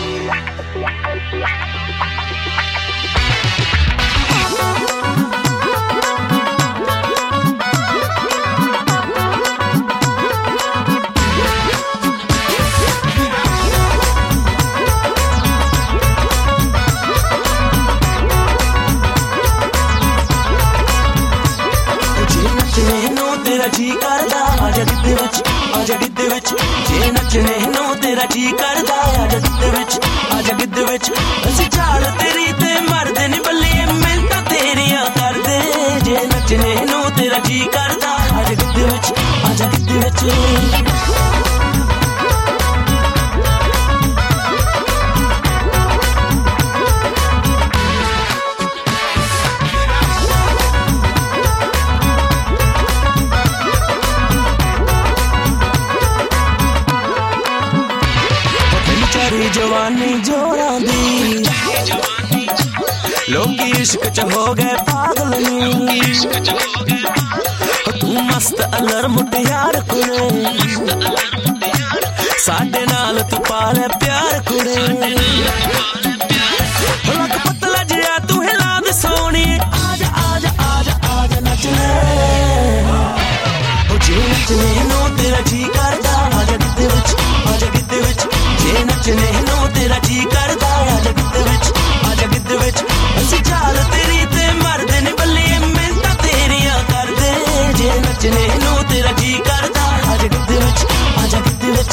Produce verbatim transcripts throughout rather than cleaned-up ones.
तेरा जी करदा आजा गिद्दे विच आजा गिद्दे विच जे नचने नो तेरा जी करदा आजा गिद्दे विच आजा गिद्दे विच असी चाल तेरी ते मरदे नी बल्ले मिन्नतां तेरियां करदे जे नचने नो तेरा जी करदा आजा गिद्दे विच आजा गिद्दे विच जवानी जोरां दी लोग इश्क च हो गए पागल नी तू मस्त अलर मुटियार कुड़े साडे नाल तू पाले प्यार कुड़े लग पतला जिया तू हिला दे सोनी आजा आजा आजा आजा नचने ओ जे नचने नो तेरा जी करदा आजा गिद्दे विच आजा गिद्दे विच जे नचने नो तेरा जी करदा आजा गिद्दे विच आजा गिद्दे विच असी चाल तेरी ते मरदे नी बल्ले मिन्नतां तेरियां करदे जे नचने नो तेरा जी करदा आजा गिद्दे विच आजा गिद्दे विच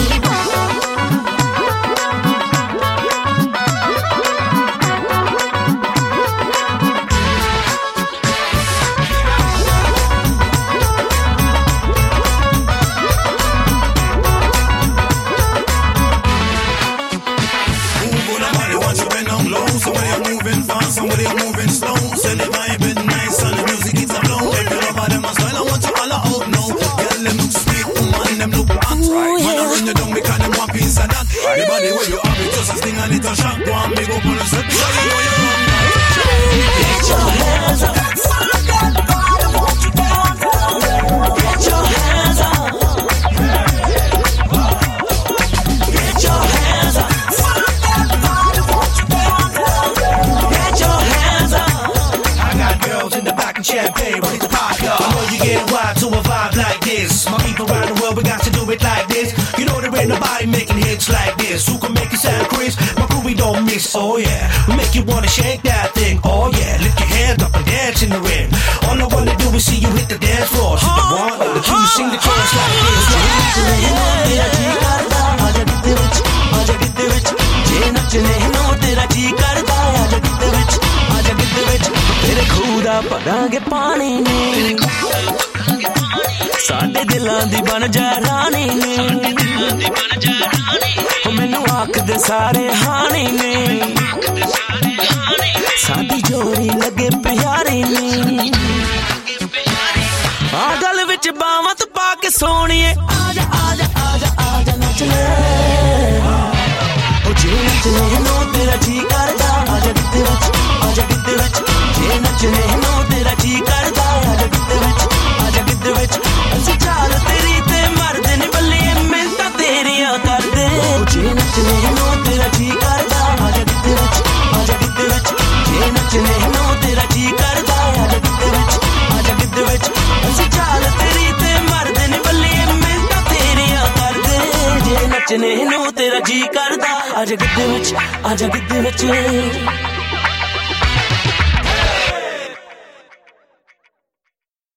Somebody moving slow, send the vibe is nice and the music is alone. If you love them as well, I want you all out now. Girl, them look sweet, woman, them look hot. Right. Man, I run you down because them want piece of that. Right. The body where you have it, just a sting and it a shock. Go and big up on the set, because you know you run that. Get your hands up. Get your hands up. Get your hands up. Champagne, ready to pop up. I know you get wild to a vibe like this. My people around the world, we got to do it like this. You know there ain't nobody making hits like this. Who can make it sound crisp? My crew, we don't miss. Oh yeah, we make you wanna shake that thing. Oh yeah, lift your hands up and dance in the ring. All I wanna do is see you hit the dance floor. She's the one, the two, sing the chorus like this. भरांगे पानी ने साडे दिलां दी बन जा रानी ने मैनू आखदे सारे हानी ने साडी जोड़ी लगे प्यारी ने आ गल विच बावां तू पा के सोणीए आजा आजा आजा आजा नच ले ओ जे नचने नो तेरा जी करदा आजा गिद्दे विच आजा गिद्दे विच जे नचने नो तेरा जी करदा आजा गिद्दे विच आजा गिद्दे विच असी चाल तेरी ते मरदे नी बल्ले मिन्नतां तेरियां करदे ओ जे नचने नो तेरा जी करदा आजा गिद्दे विच आजा गिद्दे विच जे नचने नो तेरा जी करदा आजा गिद्दे विच आजा गिद्दे विच असी चाल तेरी ते मरदे नी बल्ले मिन्नतां तेरियां करदे जे नचने नो तेरा जी करदा आजा गिद्दे विच आजा गिद्दे विच